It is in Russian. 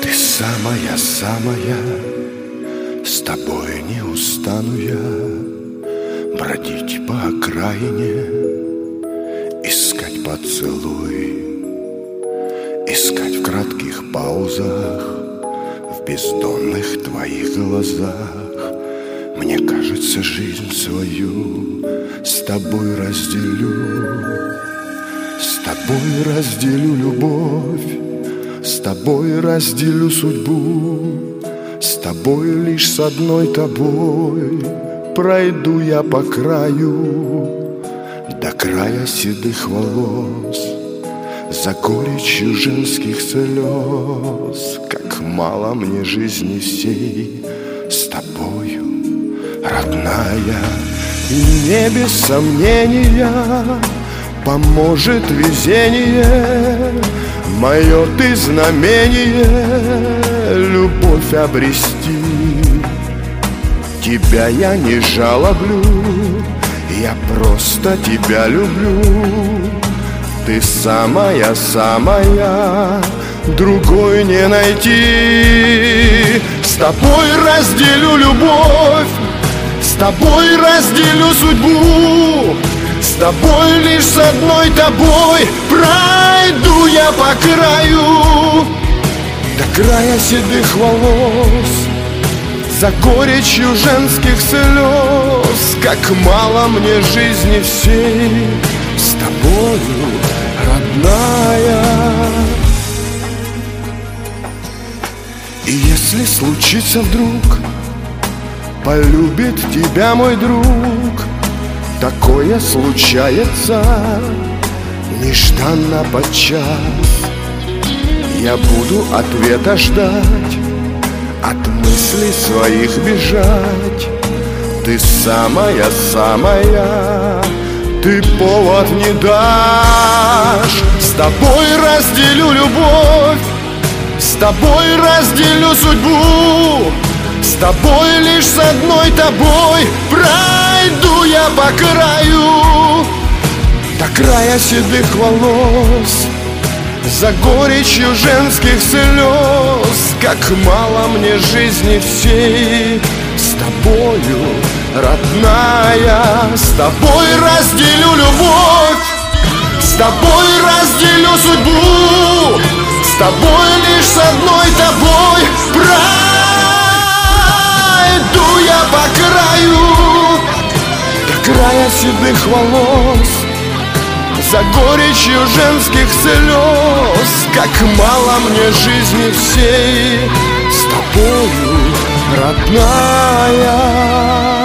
Ты самая-самая, с тобой не устану я бродить по окраине, искать поцелуй, искать в кратких паузах, в бездонных твоих глазах. Мне кажется, жизнь свою с тобой разделю, с тобой разделю любовь, с тобой разделю судьбу, с тобой, лишь с одной тобой пройду я по краю, до края седых волос, за горечью женских слез. Как мало мне жизни всей с тобою, родная. И не без сомнения поможет везение, мое ты знамение любовь обрести. Тебя я не жалоблю, я просто тебя люблю. Ты самая-самая, другой не найти. С тобой разделю любовь, с тобой разделю судьбу, с тобой, лишь с одной тобой пройду я по краю, до края седых волос, за горечью женских слез. Как мало мне жизни всей с тобою, родная. И если случится вдруг полюбит тебя мой друг, такое случается нежданно подчас, я буду ответа ждать, от мыслей своих бежать. Ты самая-самая, ты повод не дашь. С тобой разделю любовь, с тобой разделю судьбу, с тобой, лишь с одной тобой пройду я по краю, до края седых волос, за горечью женских слез. Как мало мне жизни всей с тобою, родная. С тобой разделю любовь, с тобой разделю судьбу, с тобой, лишь с одной тобой пройду я по краю, до края седых волос, за горечью женских слез. Как мало мне жизни всей с тобою, родная.